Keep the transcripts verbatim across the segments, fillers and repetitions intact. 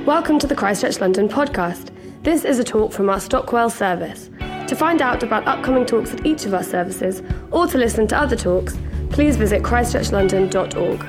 Welcome to the Christchurch London podcast. This is a talk from our Stockwell service. To find out about upcoming talks at each of our services, or to listen to other talks, please visit christchurch london dot org.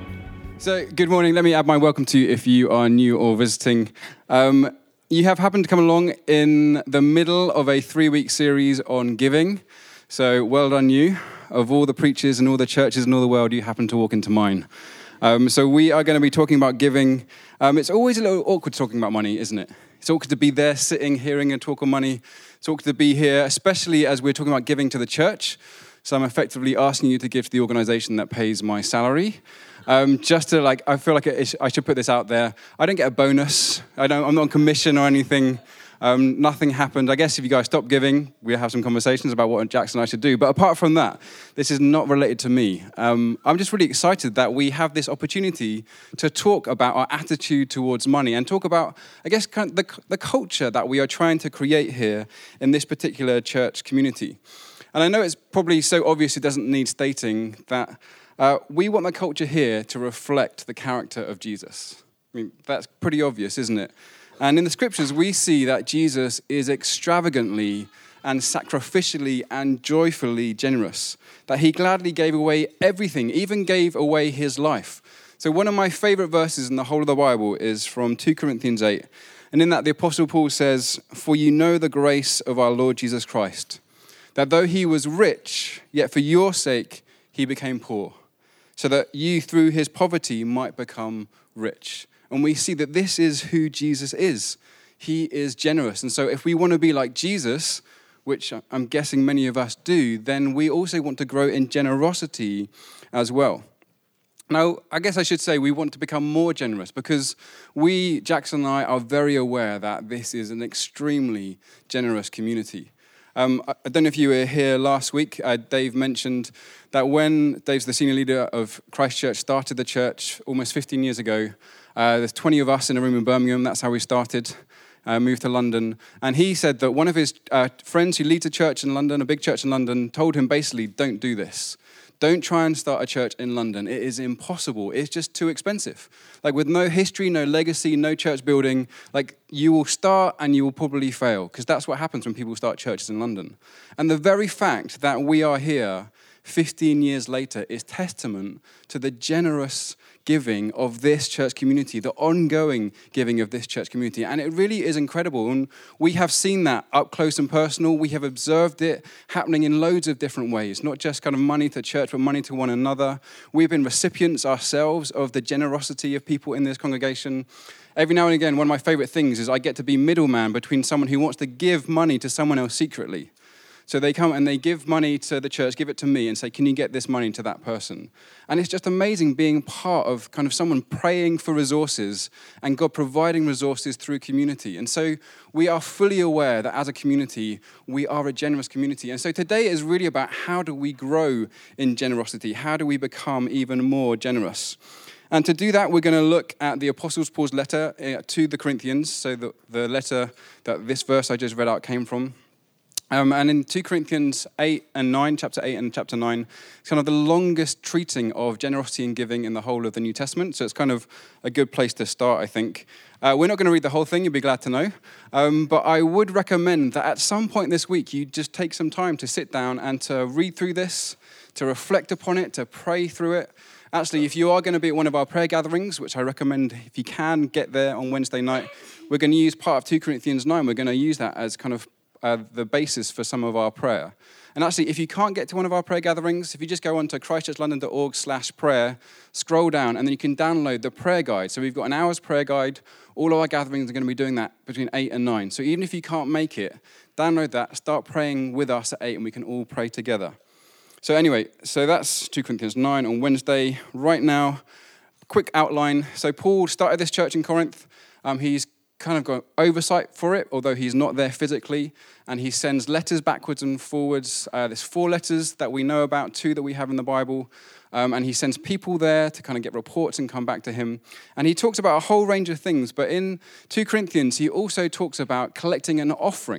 So, good morning. Let me add my welcome to you if you are new or visiting. Um, you have happened to come along in the middle of a three-week series on giving. So, well done you. Of all the preachers and all the churches in all the world, you happen to walk into mine. Um, so we are going to be talking about giving. Um, it's always a little awkward talking about money, isn't it? It's awkward to be there sitting, hearing a talk on money. It's awkward to be here, especially as we're talking about giving to the church. So I'm effectively asking you to give to the organisation that pays my salary. Um, just to like, I feel like it, I should put this out there. I don't get a bonus. I don't. I'm not on commission or anything. Um, nothing happened. I guess if you guys stop giving, we'll have some conversations about what Jackson and I should do. But apart from that, this is not related to me. Um, I'm just really excited that we have this opportunity to talk about our attitude towards money and talk about, I guess, kind of the, the culture that we are trying to create here in this particular church community. And I know it's probably so obvious it doesn't need stating that uh, we want the culture here to reflect the character of Jesus. I mean, that's pretty obvious, isn't it? And in the scriptures, we see that Jesus is extravagantly and sacrificially and joyfully generous, that he gladly gave away everything, even gave away his life. So one of my favorite verses in the whole of the Bible is from Second Corinthians eight. And in that, the Apostle Paul says, "For you know the grace of our Lord Jesus Christ, that though he was rich, yet for your sake he became poor, so that you through his poverty might become rich." And we see that this is who Jesus is. He is generous. And so if we want to be like Jesus, which I'm guessing many of us do, then we also want to grow in generosity as well. Now, I guess I should say we want to become more generous because we, Jackson and I, are very aware that this is an extremely generous community. Um, I don't know if you were here last week. Uh, Dave mentioned that when Dave's the senior leader of Christchurch, started the church almost fifteen years ago, uh, there's twenty of us in a room in Birmingham. That's how we started, uh, moved to London. And he said that one of his uh, friends who leads a church in London, a big church in London, told him basically, don't do this. Don't try and start a church in London. It is impossible. It's just too expensive. Like with no history, no legacy, no church building, like you will start and you will probably fail because that's what happens when people start churches in London. And the very fact that we are here fifteen years later is testament to the generous giving of this church community, the ongoing giving of this church community. And it really is incredible. And we have seen that up close and personal. We have observed it happening in loads of different ways, not just kind of money to church, but money to one another. We've been recipients ourselves of the generosity of people in this congregation. Every now and again, one of my favorite things is I get to be middleman between someone who wants to give money to someone else secretly. So they come and they give money to the church, give it to me, and say, can you get this money to that person? And it's just amazing being part of kind of someone praying for resources and God providing resources through community. And so we are fully aware that as a community, we are a generous community. And so today is really about how do we grow in generosity? How do we become even more generous? And to do that, we're going to look at the Apostle Paul's letter to the Corinthians, so the, the letter that this verse I just read out came from. Um, and in Second Corinthians eight and nine, chapter eight and chapter nine, it's kind of the longest treating of generosity and giving in the whole of the New Testament. So it's kind of a good place to start, I think. Uh, we're not going to read the whole thing, you'll be glad to know. Um, but I would recommend that at some point this week, you just take some time to sit down and to read through this, to reflect upon it, to pray through it. Actually, if you are going to be at one of our prayer gatherings, which I recommend if you can get there on Wednesday night, we're going to use part of Second Corinthians nine. We're going to use that as kind of Uh, the basis for some of our prayer. And actually, if you can't get to one of our prayer gatherings, if you just go on to christchurch london dot org slash prayer, scroll down, and then you can download the prayer guide. So we've got an hour's prayer guide. All of our gatherings are going to be doing that between eight and nine. So even if you can't make it, download that, start praying with us at eight, and we can all pray together. So anyway, so that's Second Corinthians nine on Wednesday. Right now, quick outline. So Paul started this church in Corinth. Um, he's kind of got oversight for it, although he's not there physically, and he sends letters backwards and forwards. Uh, there's four letters that we know about, two that we have in the Bible, um, and he sends people there to kind of get reports and come back to him. And he talks about a whole range of things, but in Second Corinthians, he also talks about collecting an offering.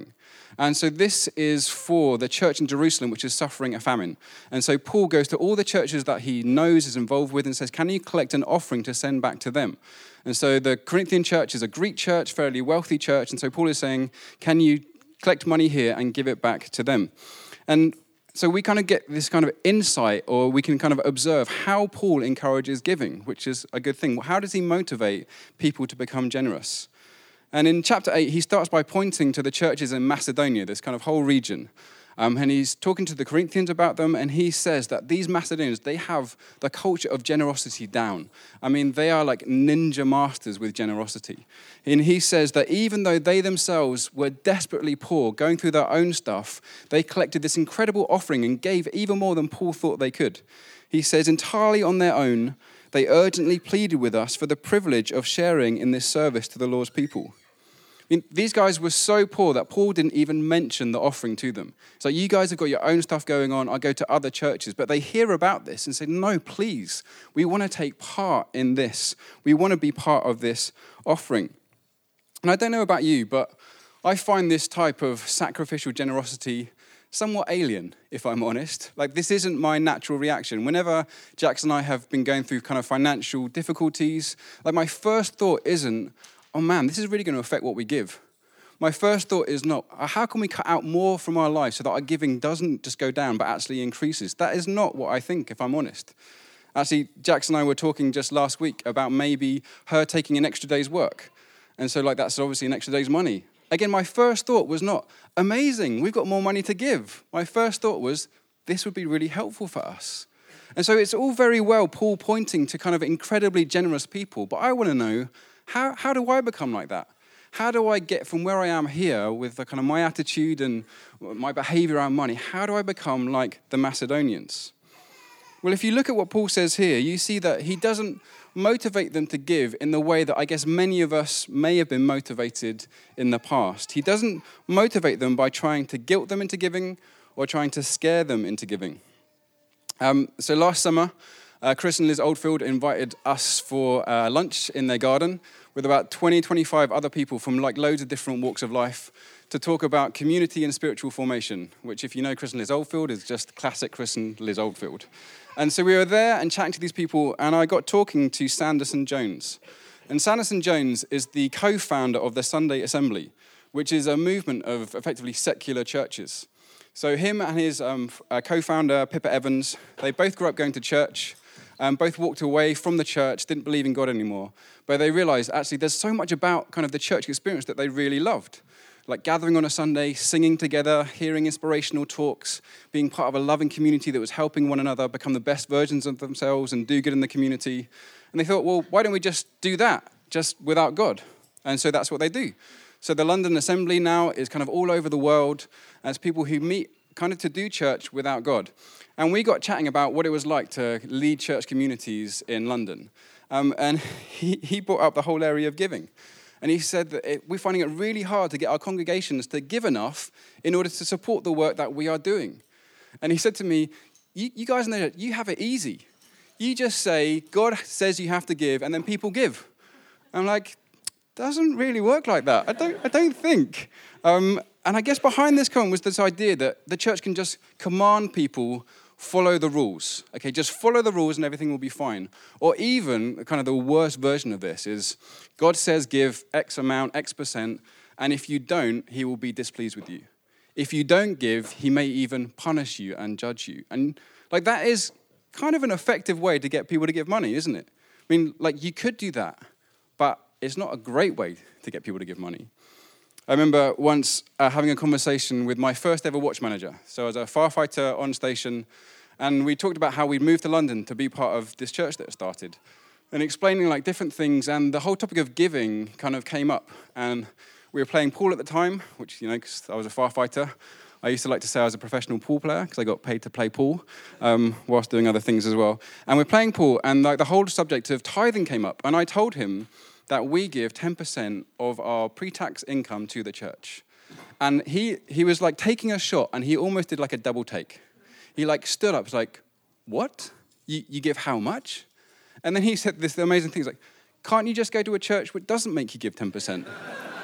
And so this is for the church in Jerusalem, which is suffering a famine. And so Paul goes to all the churches that he knows, is involved with, and says, can you collect an offering to send back to them? And so the Corinthian church is a Greek church, fairly wealthy church. And so Paul is saying, can you collect money here and give it back to them? And so we kind of get this kind of insight, or we can kind of observe how Paul encourages giving, which is a good thing. How does he motivate people to become generous? And in chapter eight, he starts by pointing to the churches in Macedonia, this kind of whole region. Um, and he's talking to the Corinthians about them, and he says that these Macedonians, they have the culture of generosity down. I mean, they are like ninja masters with generosity. And he says that even though they themselves were desperately poor, going through their own stuff, they collected this incredible offering and gave even more than Paul thought they could. He says, entirely on their own, they urgently pleaded with us for the privilege of sharing in this service to the Lord's people. I mean, these guys were so poor that Paul didn't even mention the offering to them. So you guys have got your own stuff going on. I go to other churches. But they hear about this and say, no, please, we want to take part in this. We want to be part of this offering. And I don't know about you, but I find this type of sacrificial generosity somewhat alien, if I'm honest. Like, this isn't my natural reaction. Whenever Jax and I have been going through kind of financial difficulties, like my first thought isn't, oh man, this is really going to affect what we give. My first thought is not, how can we cut out more from our life so that our giving doesn't just go down but actually increases? That is not what I think, if I'm honest. Actually, Jax and I were talking just last week about maybe her taking an extra day's work. And so like that's obviously an extra day's money. Again, my first thought was not, amazing, we've got more money to give. My first thought was, this would be really helpful for us. And so it's all very well Paul pointing to kind of incredibly generous people, but I want to know, How how do I become like that? How do I get from where I am here with the kind of my attitude and my behavior around money, how do I become like the Macedonians? Well, if you look at what Paul says here, you see that he doesn't motivate them to give in the way that I guess many of us may have been motivated in the past. He doesn't motivate them by trying to guilt them into giving or trying to scare them into giving. Um, so last summer, Uh, Chris and Liz Oldfield invited us for uh, lunch in their garden with about twenty, twenty-five other people from like loads of different walks of life to talk about community and spiritual formation, which if you know Chris and Liz Oldfield is just classic Chris and Liz Oldfield. And so we were there and chatting to these people, and I got talking to Sanderson Jones. And Sanderson Jones is the co-founder of the Sunday Assembly, which is a movement of effectively secular churches. So him and his um, uh, co-founder, Pippa Evans, they both grew up going to church. Um, both walked away from the church, didn't believe in God anymore. But they realized, actually, there's so much about kind of the church experience that they really loved. Like gathering on a Sunday, singing together, hearing inspirational talks, being part of a loving community that was helping one another become the best versions of themselves and do good in the community. And they thought, well, why don't we just do that, just without God? And so that's what they do. So the London Assembly now is kind of all over the world as people who meet kind of to do church without God. And we got chatting about what it was like to lead church communities in London. Um, and he, he brought up the whole area of giving. And he said that it, we're finding it really hard to get our congregations to give enough in order to support the work that we are doing. And he said to me, you, you guys know, you have it easy. You just say, God says you have to give, and then people give. I'm like, doesn't really work like that. I don't, I don't think. Um, and I guess behind this comment was this idea that the church can just command people follow the rules. Okay, just follow the rules and everything will be fine. Or even kind of the worst version of this is God says give X amount, X percent, and if you don't, he will be displeased with you. If you don't give, he may even punish you and judge you. And like that is kind of an effective way to get people to give money, isn't it? I mean, like you could do that, but it's not a great way to get people to give money. I remember once uh, having a conversation with my first ever watch manager. So I was a firefighter on station, and we talked about how we'd moved to London to be part of this church that started, and explaining like different things, and the whole topic of giving kind of came up. And we were playing pool at the time, which, you know, because I was a firefighter, I used to like to say I was a professional pool player because I got paid to play pool um, whilst doing other things as well. And we're playing pool, and like the whole subject of tithing came up, and I told him that we give ten percent of our pre-tax income to the church. And he he was like taking a shot, and he almost did like a double take. He like stood up, was like, what? You, you give how much? And then he said this amazing thing, he's like, can't you just go to a church which doesn't make you give ten percent?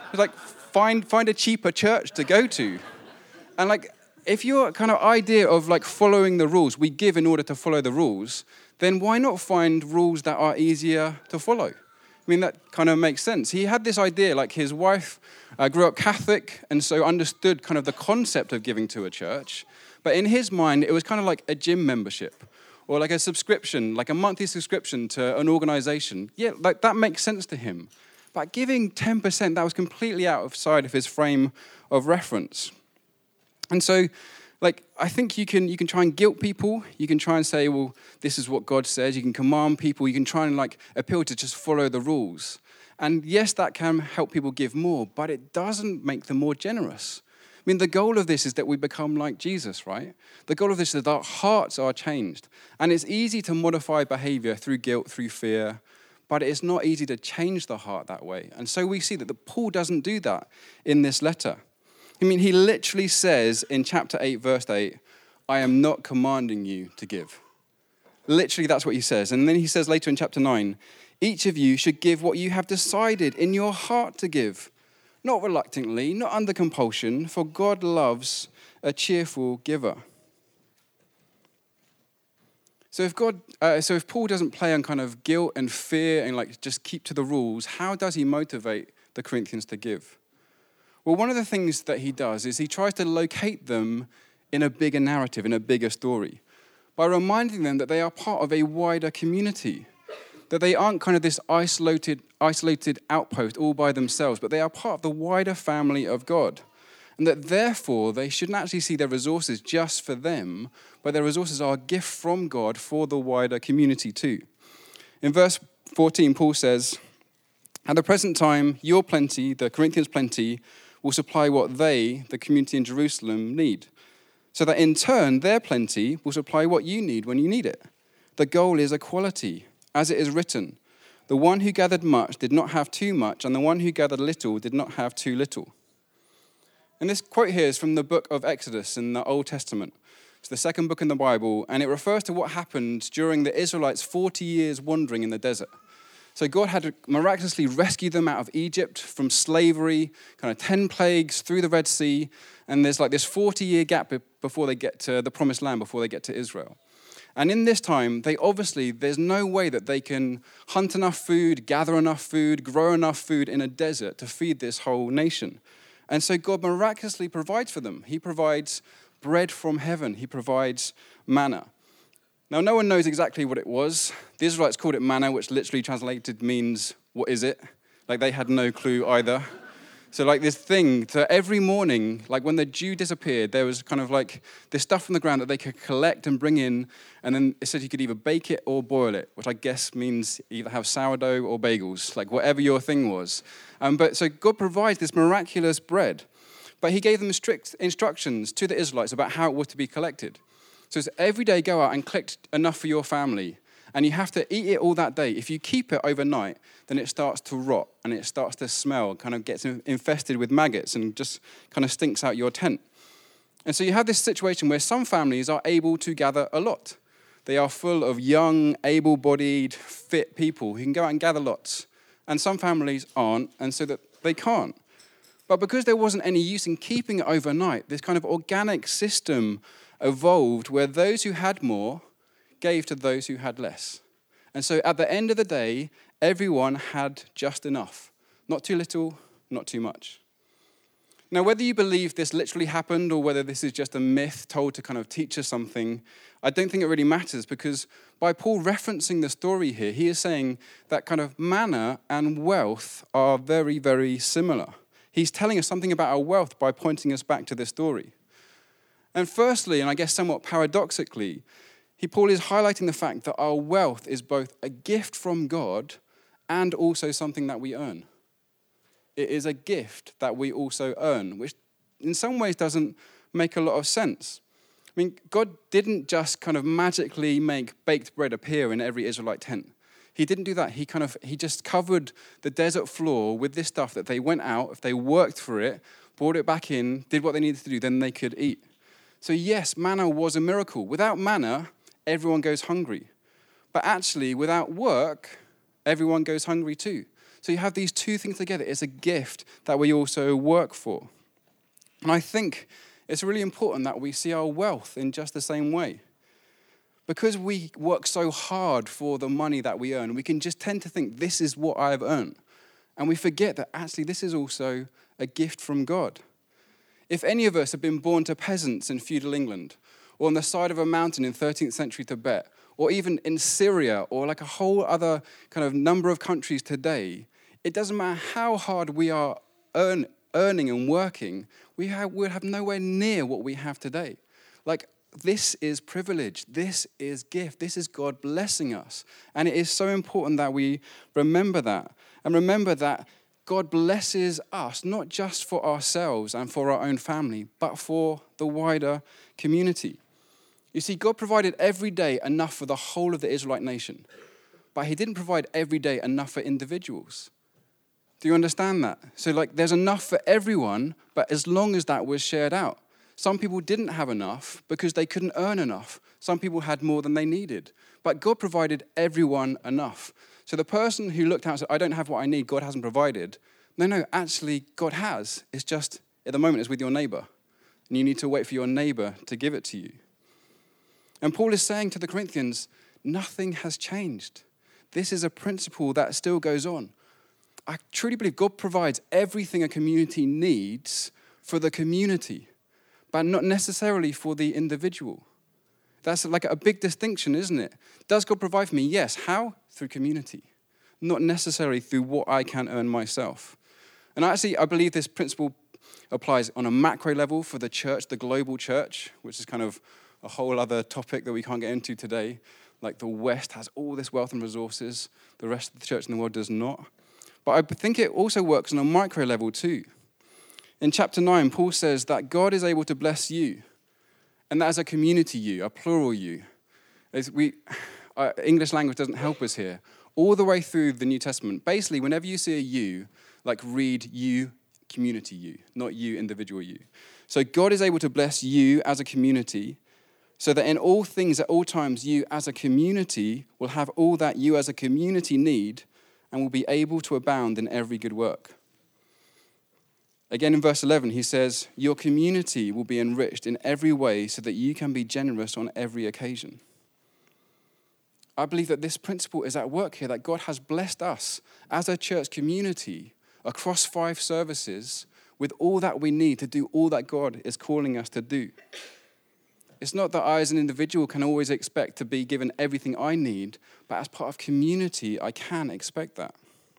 It's like, find find a cheaper church to go to. And like, if your kind of idea of like following the rules, we give in order to follow the rules, then why not find rules that are easier to follow? I mean, that kind of makes sense. He had this idea, like his wife uh, grew up Catholic and so understood kind of the concept of giving to a church. But in his mind, it was kind of like a gym membership or like a subscription, like a monthly subscription to an organization. Yeah, like that makes sense to him. But giving ten percent, that was completely outside of his frame of reference. And so, like, I think you can you can try and guilt people. You can try and say, well, this is what God says. You can command people. You can try and, like, appeal to just follow the rules. And yes, that can help people give more, but it doesn't make them more generous. I mean, the goal of this is that we become like Jesus, right? The goal of this is that our hearts are changed. And it's easy to modify behavior through guilt, through fear, but it's not easy to change the heart that way. And so we see that the, Paul doesn't do that in this letter. I mean, he literally says in chapter eight, verse eight, I am not commanding you to give. Literally, that's what he says. And then he says later in chapter nine, each of you should give what you have decided in your heart to give, not reluctantly, not under compulsion, for God loves a cheerful giver. So if God, uh, so if Paul doesn't play on kind of guilt and fear and like just keep to the rules, how does he motivate the Corinthians to give? Well, one of the things that he does is he tries to locate them in a bigger narrative, in a bigger story, by reminding them that they are part of a wider community, that they aren't kind of this isolated, isolated outpost all by themselves, but they are part of the wider family of God, and that therefore they shouldn't actually see their resources just for them, but their resources are a gift from God for the wider community too. In verse fourteen, Paul says, at the present time, your plenty, the Corinthians' plenty, will supply what they, the community in Jerusalem, need, so that in turn their plenty will supply what you need when you need it. The goal is equality, as it is written, the one who gathered much did not have too much, and the one who gathered little did not have too little. And this quote here is from the book of Exodus in the Old Testament. It's the second book in the Bible, and it refers to what happened during the Israelites' forty years wandering in the desert. So God had miraculously rescued them out of Egypt from slavery, kind of ten plagues through the Red Sea, and there's like this forty-year gap before they get to the Promised Land, before they get to Israel. And in this time, they obviously, there's no way that they can hunt enough food, gather enough food, grow enough food in a desert to feed this whole nation. And so God miraculously provides for them. He provides bread from heaven. He provides manna. Now, no one knows exactly what it was. The Israelites called it manna, which literally translated means, what is it? Like, they had no clue either. So, like, this thing, so every morning, like, when the dew disappeared, there was kind of, like, this stuff from the ground that they could collect and bring in, and then it said you could either bake it or boil it, which I guess means either have sourdough or bagels, like, whatever your thing was. Um, but so God provides this miraculous bread, but he gave them strict instructions to the Israelites about how it was to be collected. So it's every day go out and collect enough for your family. And you have to eat it all that day. If you keep it overnight, then it starts to rot and it starts to smell, kind of gets infested with maggots and just kind of stinks out your tent. And so you have this situation where some families are able to gather a lot. They are full of young, able-bodied, fit people who can go out and gather lots. And some families aren't, and so that they can't. But because there wasn't any use in keeping it overnight, this kind of organic system evolved where those who had more gave to those who had less. And so at the end of the day, everyone had just enough. Not too little, not too much. Now, whether you believe this literally happened or whether this is just a myth told to kind of teach us something, I don't think it really matters, because by Paul referencing the story here, he is saying that kind of manna and wealth are very, very similar. He's telling us something about our wealth by pointing us back to this story. And firstly, and I guess somewhat paradoxically, he, Paul is highlighting the fact that our wealth is both a gift from God and also something that we earn. It is a gift that we also earn, which in some ways doesn't make a lot of sense. I mean, God didn't just kind of magically make baked bread appear in every Israelite tent. He didn't do that. He kind of, he just covered the desert floor with this stuff that they went out, if they worked for it, brought it back in, did what they needed to do, then they could eat. So yes, manna was a miracle. Without manna, everyone goes hungry. But actually, without work, everyone goes hungry too. So you have these two things together. It's a gift that we also work for. And I think it's really important that we see our wealth in just the same way. Because we work so hard for the money that we earn, we can just tend to think this is what I've earned. And we forget that actually this is also a gift from God. If any of us have been born to peasants in feudal England, or on the side of a mountain in thirteenth century Tibet, or even in Syria, or like a whole other kind of number of countries today, it doesn't matter how hard we are earn, earning and working, we have, we'll have nowhere near what we have today. Like, this is privilege. This is gift. This is God blessing us. And it is so important that we remember that. And remember that God blesses us, not just for ourselves and for our own family, but for the wider community. You see, God provided every day enough for the whole of the Israelite nation, but he didn't provide every day enough for individuals. Do you understand that? So like there's enough for everyone, but as long as that was shared out. Some people didn't have enough because they couldn't earn enough. Some people had more than they needed. But God provided everyone enough. So the person who looked out and said, I don't have what I need, God hasn't provided. No, no, actually God has. It's just, at the moment, it's with your neighbor. And you need to wait for your neighbor to give it to you. And Paul is saying to the Corinthians, nothing has changed. This is a principle that still goes on. I truly believe God provides everything a community needs for the community, but not necessarily for the individual. That's like a big distinction, isn't it? Does God provide for me? Yes. How? Through community, not necessarily through what I can earn myself. And actually, I believe this principle applies on a macro level for the church, the global church, which is kind of a whole other topic that we can't get into today. Like the West has all this wealth and resources, the rest of the church in the world does not. But I think it also works on a micro level too. In chapter nine, Paul says that God is able to bless you, and that is a community you, a plural you. As we, uh, English language doesn't help us here. All the way through the New Testament, basically, whenever you see a you, like read you, community you, not you, individual you. So God is able to bless you as a community, so that in all things, at all times, you as a community will have all that you as a community need and will be able to abound in every good work. Again, in verse eleven, he says, your community will be enriched in every way so that you can be generous on every occasion. I believe that this principle is at work here, that God has blessed us as a church community across five services with all that we need to do all that God is calling us to do. It's not that I as an individual can always expect to be given everything I need, but as part of community, I can expect that.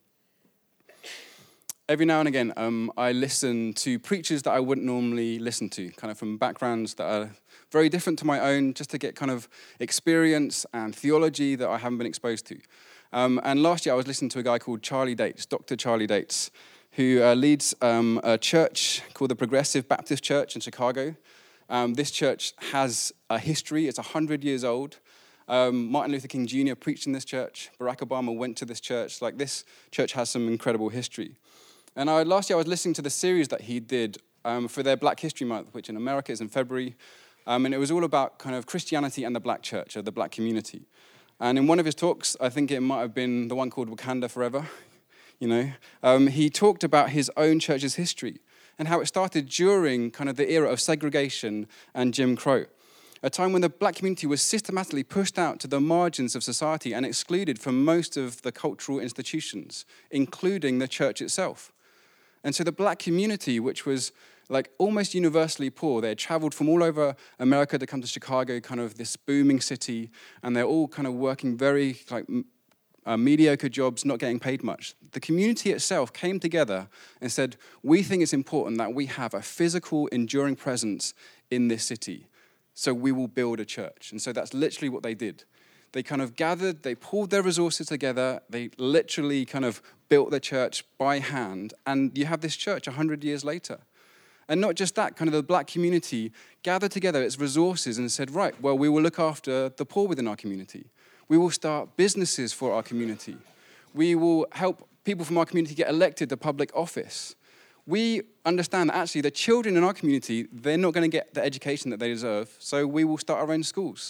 Every now and again, um, I listen to preachers that I wouldn't normally listen to, kind of from backgrounds that are very different to my own, just to get kind of experience and theology that I haven't been exposed to. Um, and last year I was listening to a guy called Charlie Dates, Doctor Charlie Dates, who uh, leads um, a church called the Progressive Baptist Church in Chicago. Um, this church has a history. It's one hundred years old. Um, Martin Luther King Junior preached in this church. Barack Obama went to this church. Like, this church has some incredible history. And I, last year I was listening to the series that he did um, for their Black History Month, which in America is in February. Um, and it was all about kind of Christianity and the black church, or the black community. And in one of his talks, I think it might have been the one called Wakanda Forever, you know, um, he talked about his own church's history and how it started during kind of the era of segregation and Jim Crow, a time when the black community was systematically pushed out to the margins of society and excluded from most of the cultural institutions, including the church itself. And so the black community, which was like almost universally poor, they had traveled from all over America to come to Chicago, kind of this booming city, and they're all kind of working very like uh, mediocre jobs, not getting paid much. The community itself came together and said, we think it's important that we have a physical, enduring presence in this city, so we will build a church. And so that's literally what they did. They kind of gathered, they pulled their resources together, they literally kind of built the church by hand, and you have this church one hundred years later. And not just that, kind of the black community gathered together its resources and said, right, well, we will look after the poor within our community. We will start businesses for our community. We will help people from our community get elected to public office. We understand that actually the children in our community, they're not going to get the education that they deserve, so we will start our own schools.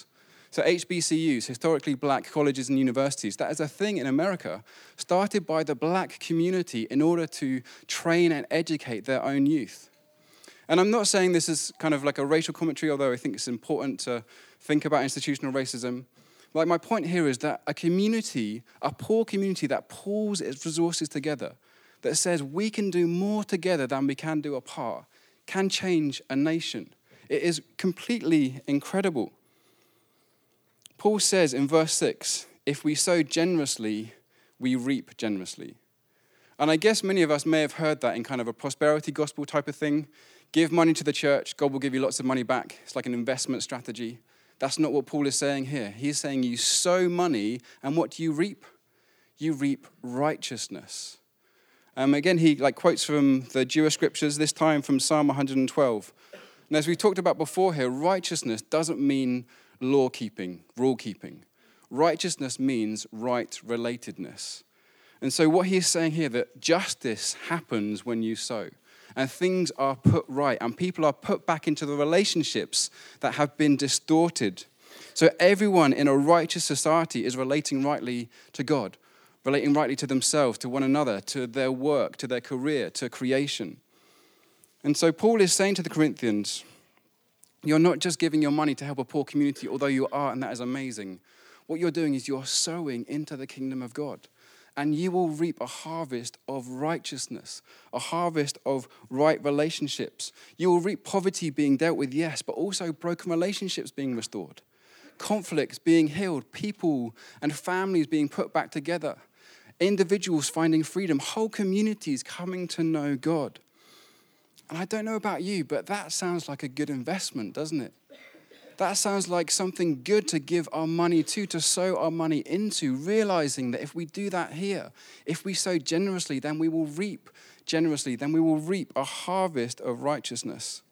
So H B C Us, historically black colleges and universities, that is a thing in America started by the black community in order to train and educate their own youth. And I'm not saying this is kind of like a racial commentary, although I think it's important to think about institutional racism. Like, my point here is that a community, a poor community that pulls its resources together, that says we can do more together than we can do apart, can change a nation. It is completely incredible. Paul says in verse six, if we sow generously, we reap generously. And I guess many of us may have heard that in kind of a prosperity gospel type of thing. Give money to the church, God will give you lots of money back. It's like an investment strategy. That's not what Paul is saying here. He's saying you sow money, and what do you reap? You reap righteousness. Um, again, he like quotes from the Jewish scriptures, this time from Psalm one hundred twelve. And as we talked about before here, righteousness doesn't mean law-keeping, rule-keeping. Righteousness means right-relatedness. And so what he is saying here, that justice happens when you sow, and things are put right, and people are put back into the relationships that have been distorted. So everyone in a righteous society is relating rightly to God, relating rightly to themselves, to one another, to their work, to their career, to creation. And so Paul is saying to the Corinthians, you're not just giving your money to help a poor community, although you are, and that is amazing. What you're doing is you're sowing into the kingdom of God. And you will reap a harvest of righteousness, a harvest of right relationships. You will reap poverty being dealt with, yes, but also broken relationships being restored, conflicts being healed, people and families being put back together, individuals finding freedom, whole communities coming to know God. And I don't know about you, but that sounds like a good investment, doesn't it? That sounds like something good to give our money to, to sow our money into, realizing that if we do that here, if we sow generously, then we will reap generously, then we will reap a harvest of righteousness.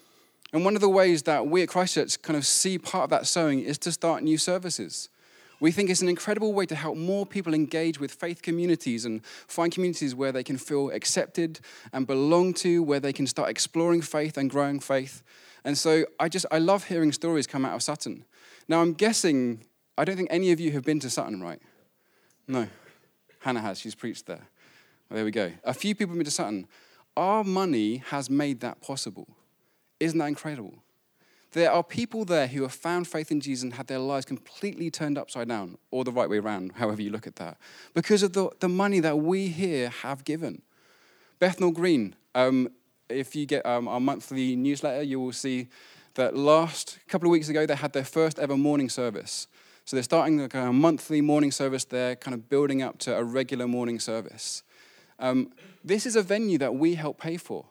And one of the ways that we at Christchurch kind of see part of that sowing is to start new services. We think it's an incredible way to help more people engage with faith communities and find communities where they can feel accepted and belong to, where they can start exploring faith and growing faith. And so I just, I love hearing stories come out of Sutton. Now, I'm guessing, I don't think any of you have been to Sutton, right? No. Hannah has. She's preached there. Well, there we go. A few people have been to Sutton. Our money has made that possible. Isn't that incredible? There are people there who have found faith in Jesus and had their lives completely turned upside down, or the right way around, however you look at that, because of the, the money that we here have given. Bethnal Green, um, if you get um, our monthly newsletter, you will see that last couple of weeks ago, they had their first ever morning service. So they're starting like a monthly morning service there, kind of building up to a regular morning service. Um, this is a venue that we help pay for.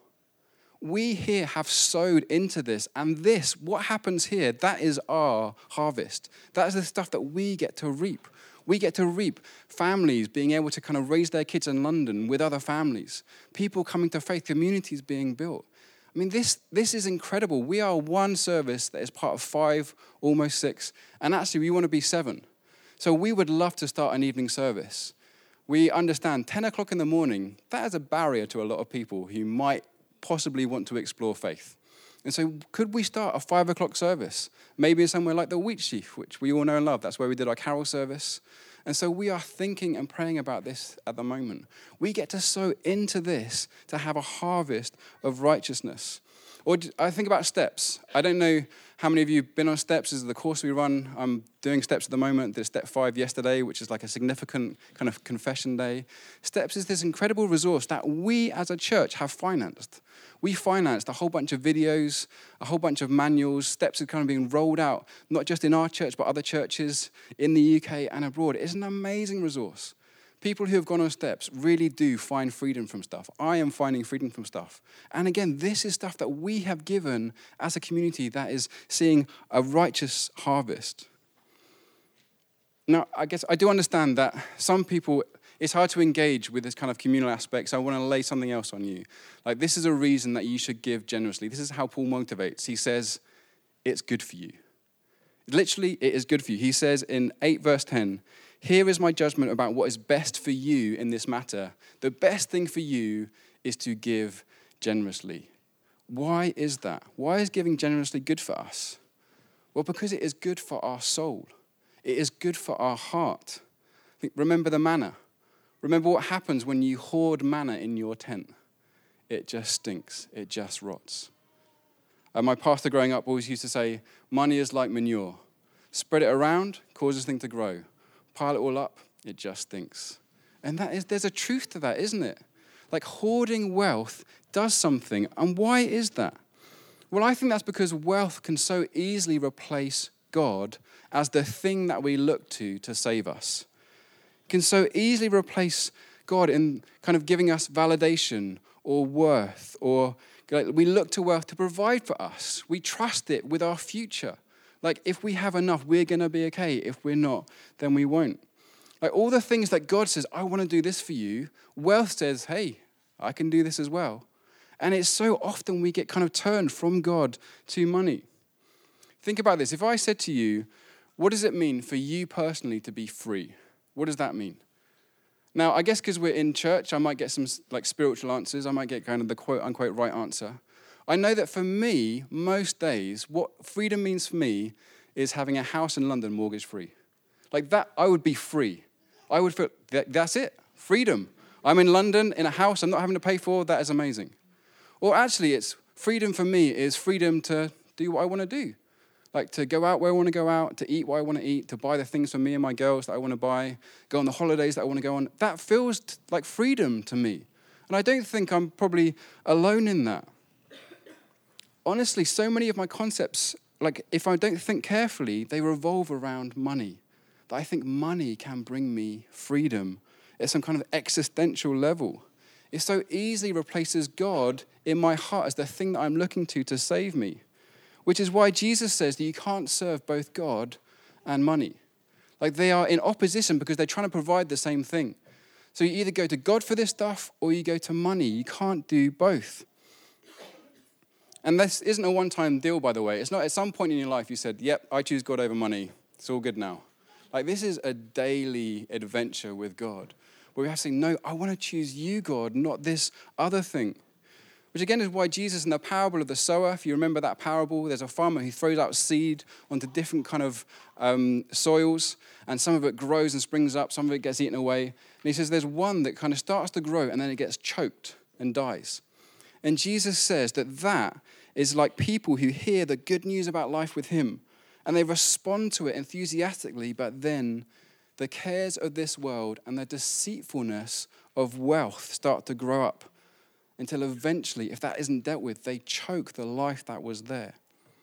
We here have sowed into this, and this, what happens here, that is our harvest. That is the stuff that we get to reap. We get to reap families being able to kind of raise their kids in London with other families, people coming to faith, communities being built. I mean, this, this is incredible. We are one service that is part of five, almost six, and actually we want to be seven. So we would love to start an evening service. We understand ten o'clock in the morning, that is a barrier to a lot of people who might possibly want to explore faith. And so could we start a five o'clock service? Maybe somewhere like the Wheatsheaf, which we all know and love. That's where we did our carol service. And so we are thinking and praying about this at the moment. We get to sow into this to have a harvest of righteousness. Or I think about steps. I don't know how many of you have been on steps. This is the course we run. I'm doing steps at the moment. Did step five yesterday, which is like a significant kind of confession day. Steps is this incredible resource that we as a church have financed. We financed a whole bunch of videos, a whole bunch of manuals. Steps are kind of being rolled out, not just in our church, but other churches in the U K and abroad. It's an amazing resource. People who have gone on steps really do find freedom from stuff. I am finding freedom from stuff. And again, this is stuff that we have given as a community that is seeing a righteous harvest. Now, I guess I do understand that some people, it's hard to engage with this kind of communal aspect, so I want to lay something else on you. Like, this is a reason that you should give generously. This is how Paul motivates. He says, it's good for you. Literally, it is good for you. He says in eight verse ten, here is my judgment about what is best for you in this matter. The best thing for you is to give generously. Why is that? Why is giving generously good for us? Well, because it is good for our soul. It is good for our heart. Remember the manna. Remember what happens when you hoard manna in your tent. It just stinks. It just rots. Uh, my pastor growing up always used to say, money is like manure. Spread it around, causes things to grow. Pile it all up, it just stinks. And that is, there's a truth to that, isn't it? Like hoarding wealth does something. And why is that? Well, I think that's because wealth can so easily replace God as the thing that we look to to save us. It can so easily replace God in kind of giving us validation or worth, or like, we look to wealth to provide for us. We trust it with our future. Like if we have enough, we're going to be okay. If we're not, then we won't. Like all the things that God says, I want to do this for you, wealth says, hey, I can do this as well. And it's so often we get kind of turned from God to money. Think about this. If I said to you, what does it mean for you personally to be free? What does that mean? Now, I guess because we're in church, I might get some like spiritual answers. I might get kind of the quote unquote right answer. I know that for me, most days, what freedom means for me is having a house in London mortgage free. Like that, I would be free. I would feel, that, that's it, freedom. I'm in London in a house I'm not having to pay for, that is amazing. Or actually, it's freedom for me is freedom to do what I want to do. Like to go out where I want to go out, to eat what I want to eat, to buy the things for me and my girls that I want to buy, go on the holidays that I want to go on. That feels t- like freedom to me. And I don't think I'm probably alone in that. Honestly, so many of my concepts, like if I don't think carefully, they revolve around money. That I think money can bring me freedom at some kind of existential level. It so easily replaces God in my heart as the thing that I'm looking to to save me. Which is why Jesus says that you can't serve both God and money. Like they are in opposition because they're trying to provide the same thing. So you either go to God for this stuff or you go to money. You can't do both. And this isn't a one-time deal, by the way. It's not at some point in your life you said, yep, I choose God over money. It's all good now. Like this is a daily adventure with God. Where we have to say, no, I want to choose you, God, not this other thing. Which again is why Jesus in the parable of the sower, if you remember that parable, there's a farmer who throws out seed onto different kind of um, soils, and some of it grows and springs up, some of it gets eaten away. And he says there's one that kind of starts to grow and then it gets choked and dies. And Jesus says that that is like people who hear the good news about life with him, and they respond to it enthusiastically, but then the cares of this world and the deceitfulness of wealth start to grow up. Until eventually, if that isn't dealt with, they choke the life that was there.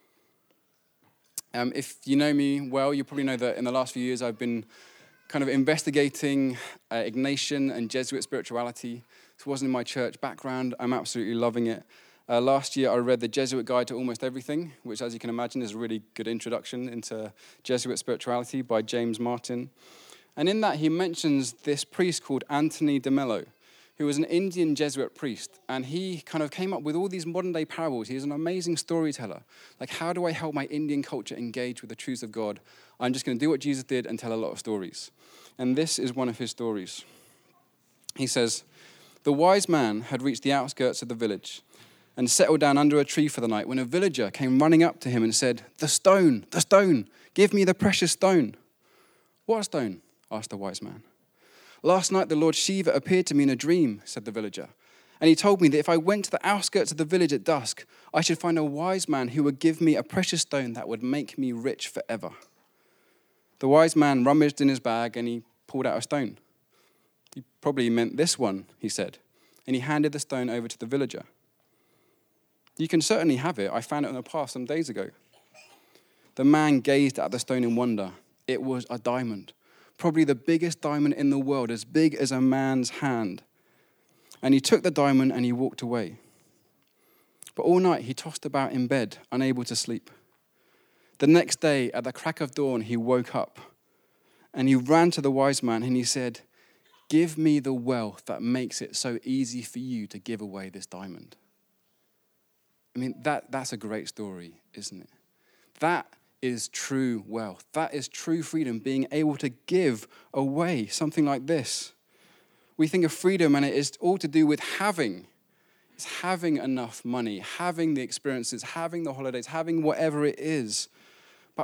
Um, if you know me well, you probably know that in the last few years I've been kind of investigating uh, Ignatian and Jesuit spirituality. This wasn't in my church background. I'm absolutely loving it. Uh, last year I read the Jesuit Guide to Almost Everything, which as you can imagine is a really good introduction into Jesuit spirituality by James Martin. And in that he mentions this priest called Anthony de Mello, who was an Indian Jesuit priest, and he kind of came up with all these modern-day parables. He's an amazing storyteller. Like, how do I help my Indian culture engage with the truths of God? I'm just going to do what Jesus did and tell a lot of stories. And this is one of his stories. He says, the wise man had reached the outskirts of the village and settled down under a tree for the night when a villager came running up to him and said, the stone, the stone, give me the precious stone. What stone? Asked the wise man. Last night the Lord Shiva appeared to me in a dream, said the villager, and he told me that if I went to the outskirts of the village at dusk, I should find a wise man who would give me a precious stone that would make me rich forever. The wise man rummaged in his bag and he pulled out a stone. He probably meant this one, he said, and he handed the stone over to the villager. You can certainly have it. I found it on a path some days ago. The man gazed at the stone in wonder. It was a diamond. Probably the biggest diamond in the world, as big as a man's hand. And he took the diamond and he walked away. But all night he tossed about in bed, unable to sleep. The next day, at the crack of dawn, he woke up and he ran to the wise man and he said, give me the wealth that makes it so easy for you to give away this diamond. I mean, that, that's a great story, isn't it? That is true wealth. That is true freedom, being able to give away something like this. We think of freedom and it is all to do with having. It's having enough money, having the experiences, having the holidays, having whatever it is. But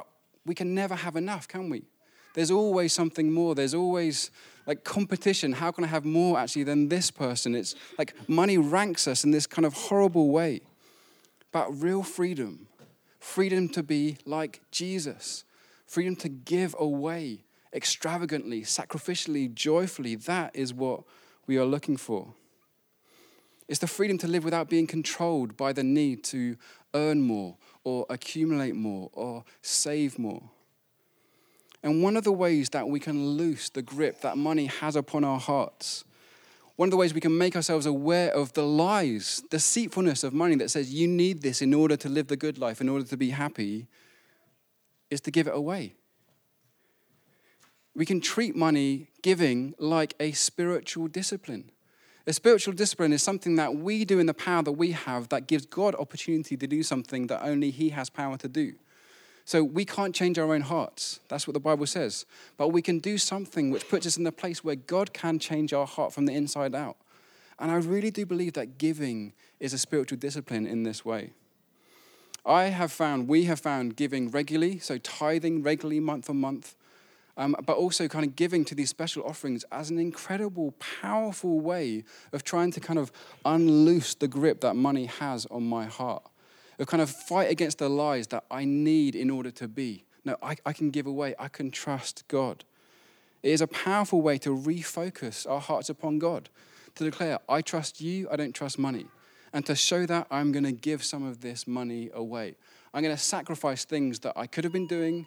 we can never have enough, can we? There's always something more. There's always like competition. How can I have more actually than this person? It's like money ranks us in this kind of horrible way. But real freedom, freedom to be like Jesus, freedom to give away extravagantly, sacrificially, joyfully, that is what we are looking for. It's the freedom to live without being controlled by the need to earn more or accumulate more or save more. And one of the ways that we can loose the grip that money has upon our hearts, one of the ways we can make ourselves aware of the lies, deceitfulness of money that says you need this in order to live the good life, in order to be happy, is to give it away. We can treat money giving like a spiritual discipline. A spiritual discipline is something that we do in the power that we have that gives God opportunity to do something that only he has power to do. So we can't change our own hearts. That's what the Bible says. But we can do something which puts us in the place where God can change our heart from the inside out. And I really do believe that giving is a spiritual discipline in this way. I have found, we have found giving regularly, so tithing regularly month on month, um, but also kind of giving to these special offerings as an incredible, powerful way of trying to kind of unloose the grip that money has on my heart. Of kind of fight against the lies that I need in order to be. No, I, I can give away. I can trust God. It is a powerful way to refocus our hearts upon God. To declare, I trust you, I don't trust money. And to show that, I'm going to give some of this money away. I'm going to sacrifice things that I could have been doing.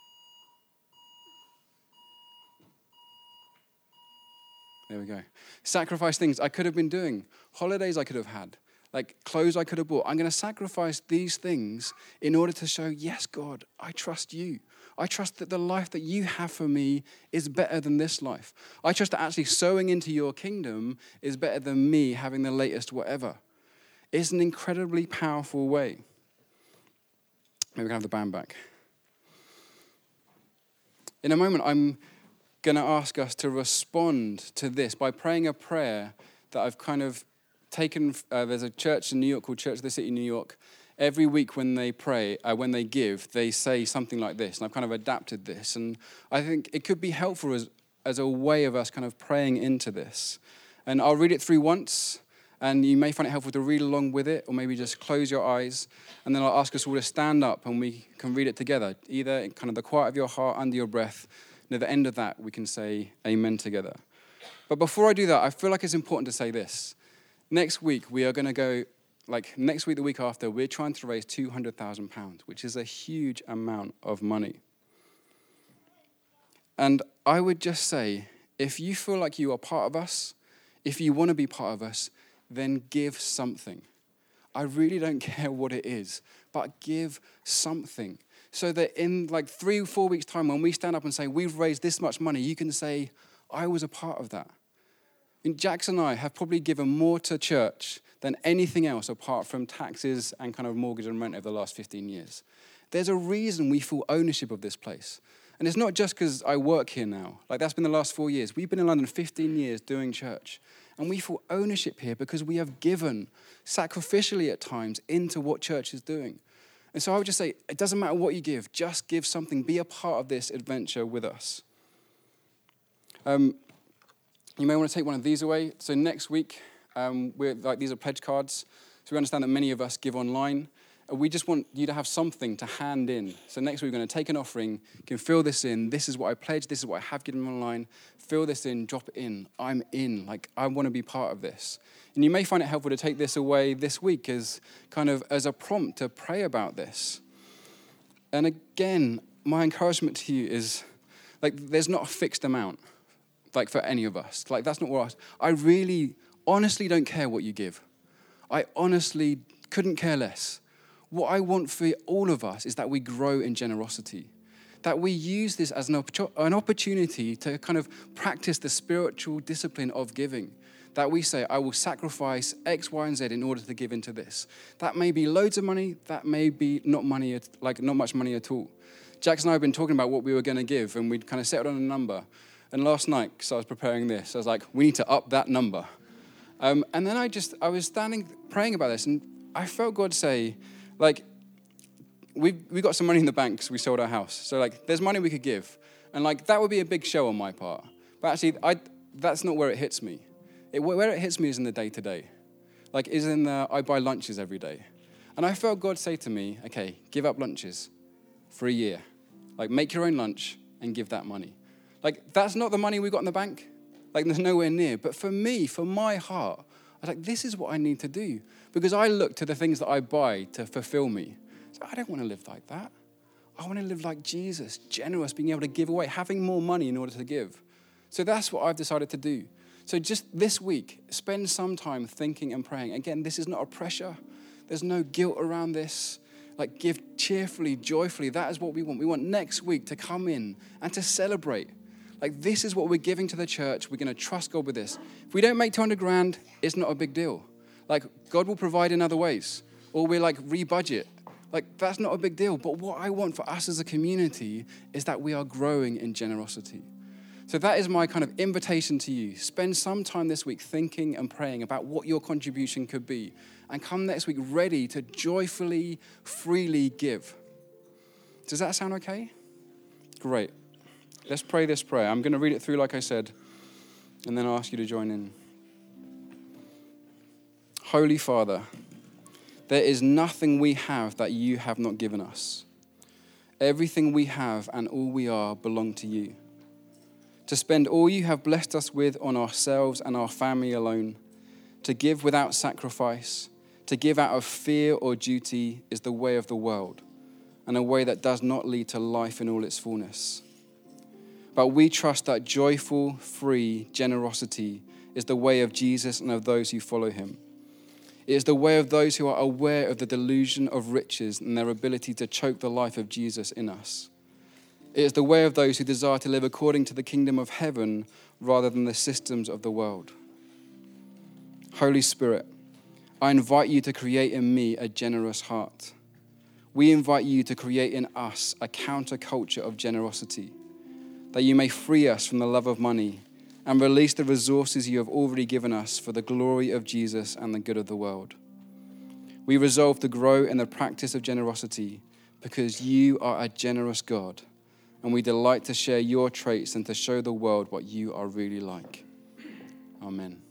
There we go. Sacrifice things I could have been doing. Holidays I could have had. Like clothes I could have bought. I'm going to sacrifice these things in order to show, yes, God, I trust you. I trust that the life that you have for me is better than this life. I trust that actually sowing into your kingdom is better than me having the latest whatever. It's an incredibly powerful way. Maybe we can have the band back. In a moment, I'm going to ask us to respond to this by praying a prayer that I've kind of taken. Uh, there's a church in New York called Church of the City, New York. Every week when they pray, uh, when they give, they say something like this. And I've kind of adapted this. And I think it could be helpful as, as a way of us kind of praying into this. And I'll read it through once. And you may find it helpful to read along with it, or maybe just close your eyes. And then I'll ask us all to stand up and we can read it together, either in kind of the quiet of your heart, under your breath. And at the end of that, we can say amen together. But before I do that, I feel like it's important to say this. Next week, we are going to go, like next week, the week after, we're trying to raise two hundred thousand pounds, which is a huge amount of money. And I would just say, if you feel like you are part of us, if you want to be part of us, then give something. I really don't care what it is, but give something. So that in like three or four weeks' time, when we stand up and say, we've raised this much money, you can say, I was a part of that. And Jackson and I have probably given more to church than anything else apart from taxes and kind of mortgage and rent over the last fifteen years. There's a reason we feel ownership of this place. And it's not just because I work here now. Like that's been the last four years. We've been in London fifteen years doing church. And we feel ownership here because we have given sacrificially at times into what church is doing. And so I would just say, it doesn't matter what you give, just give something. Be a part of this adventure with us. Um, you may want to take one of these away. So next week, um, we're like these are pledge cards. So we understand that many of us give online. We just want you to have something to hand in. So next week we're going to take an offering. You can fill this in. This is what I pledged. This is what I have given online. Fill this in. Drop it in. I'm in. Like, I want to be part of this. And you may find it helpful to take this away this week as kind of as a prompt to pray about this. And again, my encouragement to you is, like, there's not a fixed amount, like, for any of us. Like, that's not what I, I really, honestly don't care what you give. I honestly couldn't care less. What I want for all of us is that we grow in generosity, that we use this as an, opp- an opportunity to kind of practice the spiritual discipline of giving, that we say, I will sacrifice X, Y, and Z in order to give into this. That may be loads of money, that may be not money, at, like not much money at all. Jackson and I have been talking about what we were going to give, and we'd kind of settled on a number. And last night, because I was preparing this, I was like, we need to up that number. Um, and then I just, I was standing praying about this, and I felt God say, like, we've, we got some money in the bank because we sold our house. So like, there's money we could give. And like, that would be a big show on my part. But actually, I, that's not where it hits me. It, where it hits me is in the day-to-day. Like, is in the, I buy lunches every day. And I felt God say to me, okay, give up lunches for a year. Like, make your own lunch and give that money. Like, that's not the money we got in the bank. Like, there's nowhere near. But for me, for my heart, I was like, this is what I need to do. Because I look to the things that I buy to fulfill me. So I don't want to live like that. I want to live like Jesus, generous, being able to give away, having more money in order to give. So that's what I've decided to do. So just this week, spend some time thinking and praying. Again, this is not a pressure. There's no guilt around this. Like, give cheerfully, joyfully. That is what we want. We want next week to come in and to celebrate. Like, this is what we're giving to the church. We're going to trust God with this. If we don't make two hundred grand, it's not a big deal. Like, God will provide in other ways. Or we're like, re-budget. Like, that's not a big deal. But what I want for us as a community is that we are growing in generosity. So that is my kind of invitation to you. Spend some time this week thinking and praying about what your contribution could be. And come next week ready to joyfully, freely give. Does that sound okay? Great. Let's pray this prayer. I'm going to read it through like I said, and then I'll ask you to join in. Holy Father, there is nothing we have that you have not given us. Everything we have and all we are belong to you. To spend all you have blessed us with on ourselves and our family alone, to give without sacrifice, to give out of fear or duty is the way of the world, and a way that does not lead to life in all its fullness. But we trust that joyful, free generosity is the way of Jesus and of those who follow him. It is the way of those who are aware of the delusion of riches and their ability to choke the life of Jesus in us. It is the way of those who desire to live according to the kingdom of heaven rather than the systems of the world. Holy Spirit, I invite you to create in me a generous heart. We invite you to create in us a counterculture of generosity, that you may free us from the love of money and release the resources you have already given us for the glory of Jesus and the good of the world. We resolve to grow in the practice of generosity because you are a generous God, and we delight to share your traits and to show the world what you are really like. Amen.